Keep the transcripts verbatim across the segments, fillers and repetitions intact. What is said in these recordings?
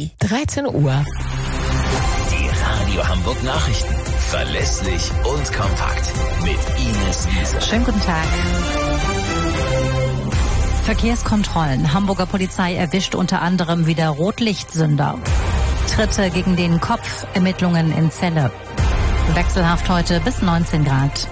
drei. dreizehn Uhr. Die Radio Hamburg Nachrichten. Verlässlich und kompakt. Mit Ines Wiese. Schönen guten Tag. Verkehrskontrollen. Hamburger Polizei erwischt unter anderem wieder Rotlichtsünder. Tritte gegen den Kopf. Ermittlungen in Celle. Wechselhaft heute bis neunzehn Grad.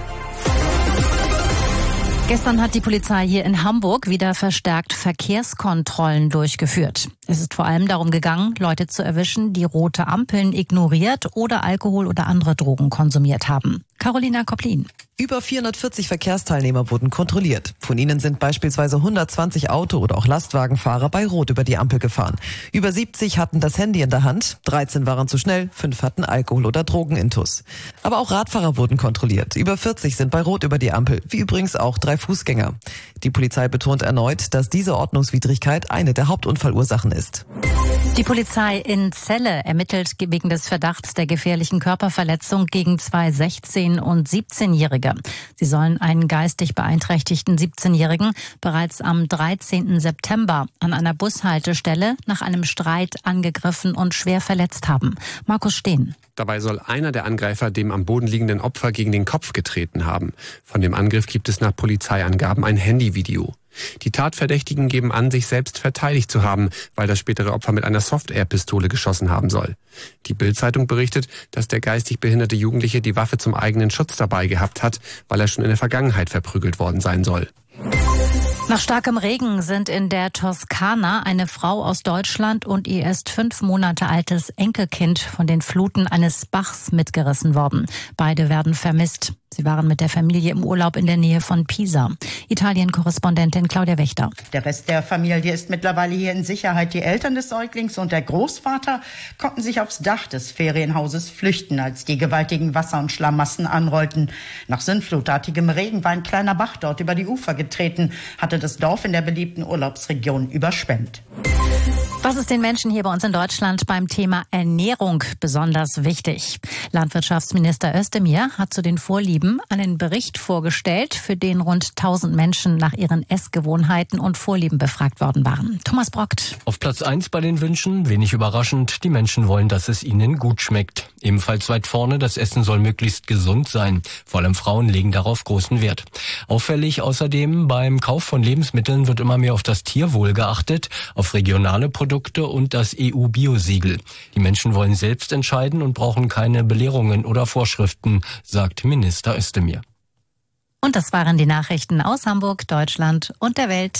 Gestern hat die Polizei hier in Hamburg wieder verstärkt Verkehrskontrollen durchgeführt. Es ist vor allem darum gegangen, Leute zu erwischen, die rote Ampeln ignoriert oder Alkohol oder andere Drogen konsumiert haben. Carolina Koplin. Über vierhundertvierzig Verkehrsteilnehmer wurden kontrolliert. Von ihnen sind beispielsweise hundertzwanzig Auto- oder auch Lastwagenfahrer bei Rot über die Ampel gefahren. Über siebzig hatten das Handy in der Hand, dreizehn waren zu schnell, fünf hatten Alkohol oder Drogenintus. Aber auch Radfahrer wurden kontrolliert. Über vierzig sind bei Rot über die Ampel, wie übrigens auch drei Fußgänger. Die Polizei betont erneut, dass diese Ordnungswidrigkeit eine der Hauptunfallursachen ist. Die Polizei in Celle ermittelt wegen des Verdachts der gefährlichen Körperverletzung gegen zwei sechzehn- und siebzehnjährige. Sie sollen einen geistig beeinträchtigten siebzehnjährigen bereits am dreizehnten September an einer Bushaltestelle nach einem Streit angegriffen und schwer verletzt haben. Markus Steen. Dabei soll einer der Angreifer dem am Boden liegenden Opfer gegen den Kopf getreten haben. Von dem Angriff gibt es nach Polizeiangaben ein Handyvideo. Die Tatverdächtigen geben an, sich selbst verteidigt zu haben, weil das spätere Opfer mit einer Soft-Air-Pistole geschossen haben soll. Die Bild-Zeitung berichtet, dass der geistig behinderte Jugendliche die Waffe zum eigenen Schutz dabei gehabt hat, weil er schon in der Vergangenheit verprügelt worden sein soll. Nach starkem Regen sind in der Toskana eine Frau aus Deutschland und ihr erst fünf Monate altes Enkelkind von den Fluten eines Bachs mitgerissen worden. Beide werden vermisst. Sie waren mit der Familie im Urlaub in der Nähe von Pisa. Italien-Korrespondentin Claudia Wächter. Der Rest der Familie ist mittlerweile hier in Sicherheit. Die Eltern des Säuglings und der Großvater konnten sich aufs Dach des Ferienhauses flüchten, als die gewaltigen Wasser- und Schlamassen anrollten. Nach sinnflutartigem Regen war ein kleiner Bach dort über die Ufer getreten, hatte das Dorf in der beliebten Urlaubsregion überschwemmt. Was ist den Menschen hier bei uns in Deutschland beim Thema Ernährung besonders wichtig? Landwirtschaftsminister Özdemir hat zu den Vorlieben einen Bericht vorgestellt, für den rund tausend Menschen nach ihren Essgewohnheiten und Vorlieben befragt worden waren. Thomas Brockt. Auf Platz eins bei den Wünschen, wenig überraschend, die Menschen wollen, dass es ihnen gut schmeckt. Ebenfalls weit vorne, das Essen soll möglichst gesund sein. Vor allem Frauen legen darauf großen Wert. Auffällig außerdem, beim Kauf von Lebensmitteln wird immer mehr auf das Tierwohl geachtet, auf regionale Produkte und das E U-Bio-Siegel. Die Menschen wollen selbst entscheiden und brauchen keine Belehrungen oder Vorschriften, sagt Minister Özdemir. Und das waren die Nachrichten aus Hamburg, Deutschland und der Welt.